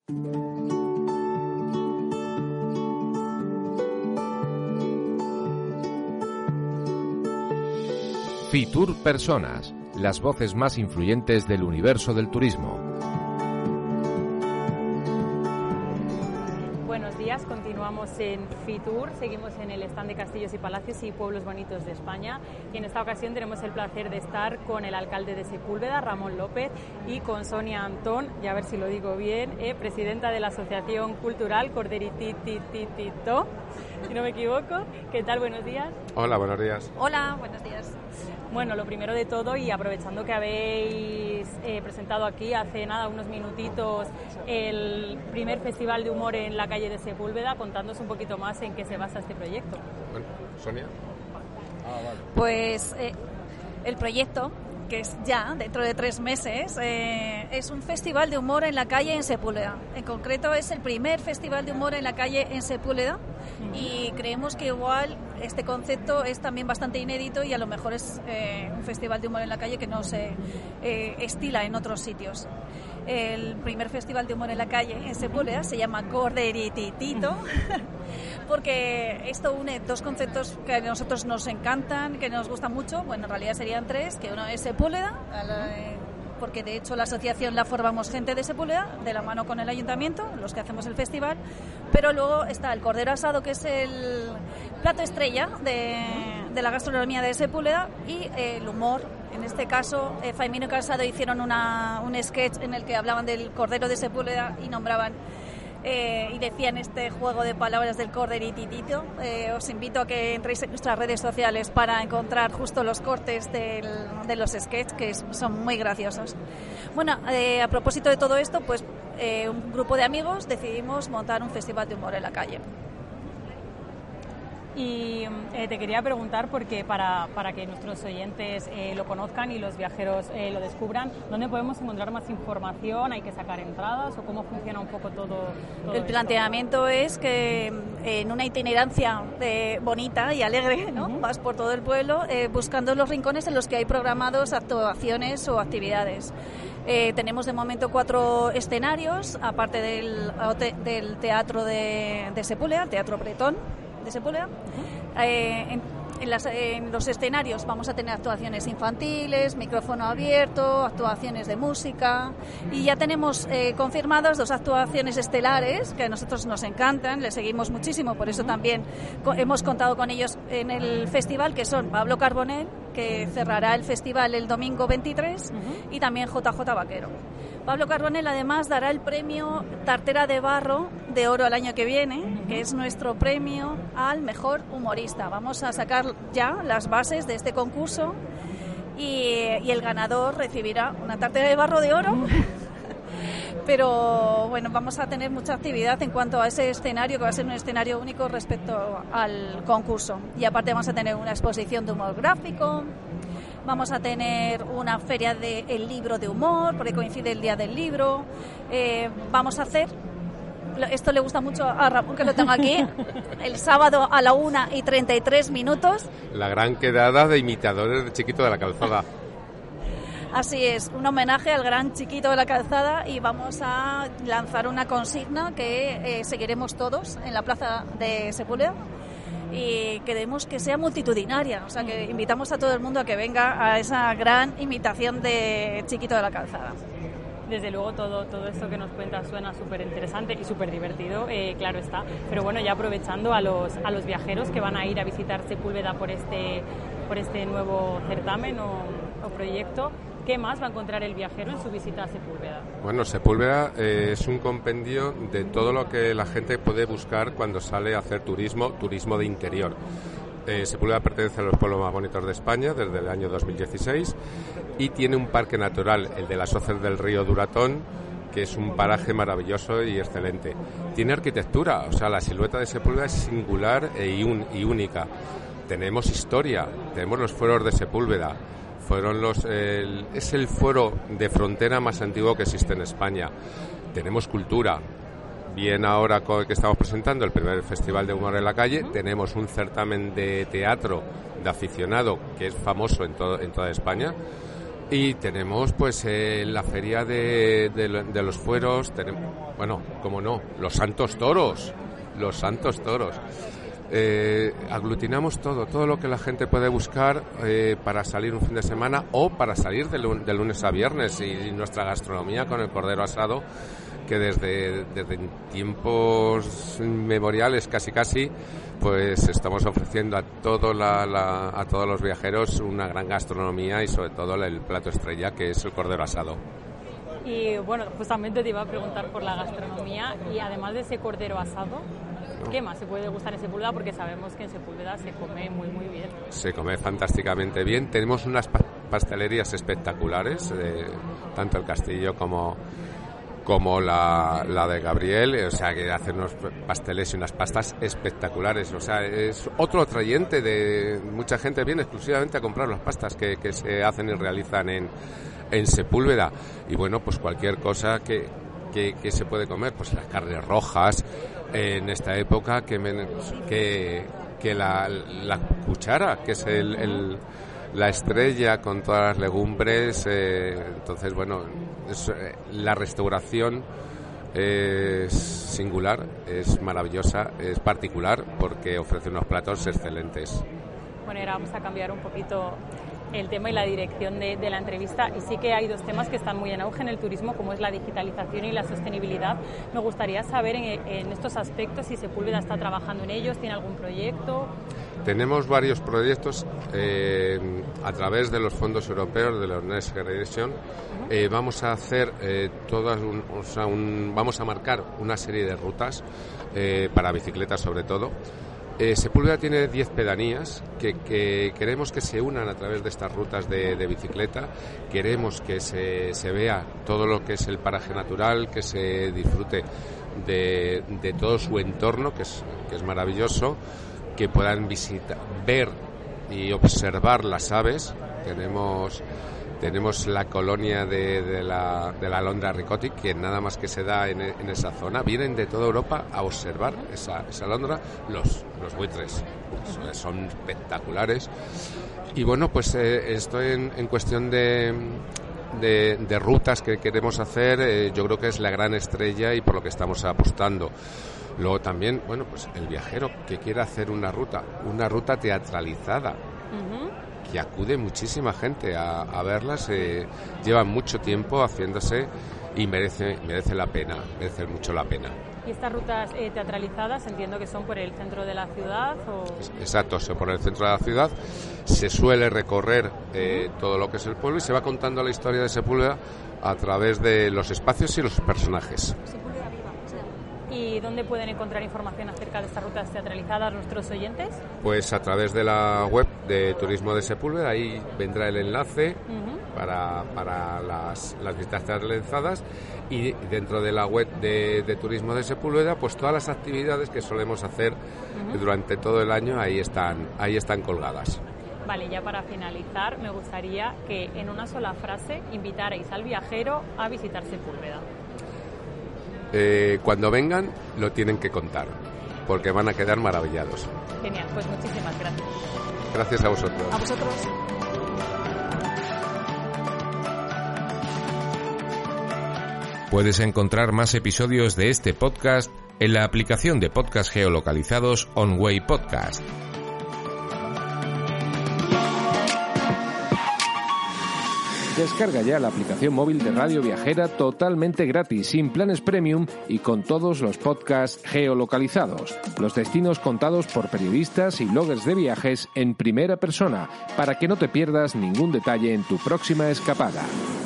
Fitur Personas, las voces más influyentes del universo del turismo. Buenos días, continuamos en Fitur, seguimos en el stand de Castillos y Palacios y Pueblos Bonitos de España y en esta ocasión tenemos el placer de estar con el alcalde de Sepúlveda, Ramón López, y con Sonia Antón, ya a ver si lo digo bien, presidenta de la Asociación Cultural Corderitititito, si no me equivoco. ¿Qué tal? Buenos días. Hola, buenos días. Hola, buenos días. Bueno, lo primero de todo, y aprovechando que habéis presentado aquí hace nada, unos minutitos, el primer festival de humor en la calle de Sepúlveda, contándonos un poquito más en qué se basa este proyecto. Bueno, Sonia. Vale. Pues el proyecto, que es ya dentro de 3 meses, es un festival de humor en la calle en Sepúlveda. En concreto es el primer festival de humor en la calle en Sepúlveda y creemos que igual este concepto es también bastante inédito y a lo mejor es un festival de humor en la calle que no se estila en otros sitios. El primer festival de humor en la calle en Sepúlveda se llama Corderititito porque esto une 2 conceptos que a nosotros nos encantan, que nos gustan mucho. Bueno, en realidad serían 3, que uno es Sepúlveda, porque de hecho la asociación la formamos gente de Sepúlveda, de la mano con el ayuntamiento, los que hacemos el festival, pero luego está el cordero asado, que es el plato estrella de la gastronomía de Sepúlveda, y el humor. En este caso, Faimino y Calzado hicieron un sketch en el que hablaban del cordero de Sepúlveda y nombraban y decían este juego de palabras del corderititito. Os invito a que entréis en nuestras redes sociales para encontrar justo los cortes de los sketches, que son muy graciosos. Bueno, a propósito de todo esto, pues un grupo de amigos decidimos montar un festival de humor en la calle. Y te quería preguntar, porque para que nuestros oyentes lo conozcan y los viajeros lo descubran, ¿dónde podemos encontrar más información? ¿Hay que sacar entradas o cómo funciona un poco todo el planteamiento? Es que en una itinerancia bonita y alegre, ¿no? Vas por todo el pueblo buscando los rincones en los que hay programados actuaciones o actividades. Tenemos de momento 4 escenarios, aparte del teatro de Sepúlveda, Teatro Bretón de Sepúlveda. En los escenarios vamos a tener actuaciones infantiles, micrófono abierto, actuaciones de música, y ya tenemos confirmadas 2 actuaciones estelares que a nosotros nos encantan, les seguimos muchísimo, por eso también hemos contado con ellos en el festival, que son Pablo Carbonell, que cerrará el festival el domingo 23, y también JJ Vaquero. Pablo Carbonell además dará el premio Tartera de Barro de Oro al año que viene, que es nuestro premio al mejor humorista. Vamos a sacar ya las bases de este concurso y el ganador recibirá una Tartera de Barro de Oro. Pero bueno, vamos a tener mucha actividad en cuanto a ese escenario, que va a ser un escenario único respecto al concurso. Y aparte vamos a tener una exposición de humor gráfico. Vamos a tener una feria del libro de humor, porque coincide el día del libro. Vamos a hacer, esto le gusta mucho a Ramón, que lo tengo aquí, el sábado a la 1:33. La gran quedada de imitadores de Chiquito de la Calzada. Así es, un homenaje al gran Chiquito de la Calzada, y vamos a lanzar una consigna que seguiremos todos en la plaza de Sepúlveda. Y queremos que sea multitudinaria, o sea que invitamos a todo el mundo a que venga a esa gran imitación de Chiquito de la Calzada. Desde luego todo esto que nos cuentas suena súper interesante y súper divertido, claro está. Pero bueno, ya aprovechando a los viajeros que van a ir a visitar Sepúlveda por este nuevo certamen o proyecto, ¿qué más va a encontrar el viajero en su visita a Sepúlveda? Bueno, Sepúlveda es un compendio de todo lo que la gente puede buscar cuando sale a hacer turismo de interior. Sepúlveda pertenece a los pueblos más bonitos de España desde el año 2016 y tiene un parque natural, el de las hoces del río Duratón, que es un paraje maravilloso y excelente. Tiene arquitectura, o sea, la silueta de Sepúlveda es singular y única. Tenemos historia, tenemos los fueros de Sepúlveda. Es el fuero de frontera más antiguo que existe en España. Tenemos cultura. Bien, ahora que estamos presentando el primer Festival de Humor en la Calle, tenemos un certamen de teatro de aficionado que es famoso en toda España. Y tenemos pues la feria de los fueros, bueno, cómo no, los santos toros. Aglutinamos todo lo que la gente puede buscar para salir un fin de semana o para salir de lunes a viernes, y nuestra gastronomía con el cordero asado, que desde tiempos memoriales casi pues estamos ofreciendo a todos los viajeros una gran gastronomía, y sobre todo el plato estrella, que es el cordero asado. Y bueno, justamente te iba a preguntar por la gastronomía, y además de ese cordero asado, ¿qué más se puede degustar en Sepúlveda? Porque sabemos que en Sepúlveda se come muy bien. Se come fantásticamente bien. Tenemos unas pastelerías espectaculares, tanto el Castillo como la de Gabriel, o sea, que hacen unos pasteles y unas pastas espectaculares. O sea, es otro atrayente de mucha gente viene exclusivamente a comprar las pastas que se hacen y realizan en Sepúlveda. Y bueno, pues cualquier cosa que se puede comer, pues las carnes rojas en esta época, que la cuchara, que es la estrella con todas las legumbres. Entonces, bueno, la restauración es singular, es maravillosa, es particular, porque ofrece unos platos excelentes. Bueno, ahora vamos a cambiar un poquito el tema y la dirección de la entrevista, y sí que hay dos temas que están muy en auge en el turismo, como es la digitalización y la sostenibilidad. Me gustaría saber en estos aspectos si Sepúlveda está trabajando en ellos, tiene algún proyecto. Tenemos varios proyectos a través de los fondos europeos de la Next Generation. Vamos a hacer vamos a marcar una serie de rutas para bicicletas, sobre todo. Sepúlveda tiene 10 pedanías que queremos que se unan a través de estas rutas de bicicleta. Queremos que se vea todo lo que es el paraje natural, que se disfrute de todo su entorno, que es maravilloso, que puedan ver y observar las aves. Tenemos la colonia de la alondra ricotti, que nada más que se da en esa zona. Vienen de toda Europa a observar esa alondra. Los buitres son espectaculares. Y bueno, pues esto en cuestión de rutas que queremos hacer, yo creo que es la gran estrella y por lo que estamos apostando. Luego también, bueno, pues el viajero que quiera hacer una ruta teatralizada, que acude muchísima gente a verlas, llevan mucho tiempo haciéndose y merece la pena, merece mucho la pena. ¿Y estas rutas teatralizadas entiendo que son por el centro de la ciudad? Exacto, por el centro de la ciudad. Se suele recorrer todo lo que es el pueblo y se va contando la historia de Sepúlveda a través de los espacios y los personajes. ¿Y dónde pueden encontrar información acerca de estas rutas teatralizadas nuestros oyentes? Pues a través de la web de Turismo de Sepúlveda, ahí vendrá el enlace para las visitas teatralizadas, y dentro de la web de Turismo de Sepúlveda, pues todas las actividades que solemos hacer durante todo el año ahí están colgadas. Vale, ya para finalizar, me gustaría que en una sola frase invitarais al viajero a visitar Sepúlveda. Cuando vengan lo tienen que contar, porque van a quedar maravillados. Genial, pues muchísimas gracias. Gracias a vosotros. A vosotros. Puedes encontrar más episodios de este podcast en la aplicación de podcast geolocalizados OnWay Podcast. Descarga ya la aplicación móvil de Radio Viajera totalmente gratis, sin planes premium y con todos los podcasts geolocalizados. Los destinos contados por periodistas y bloggers de viajes en primera persona, para que no te pierdas ningún detalle en tu próxima escapada.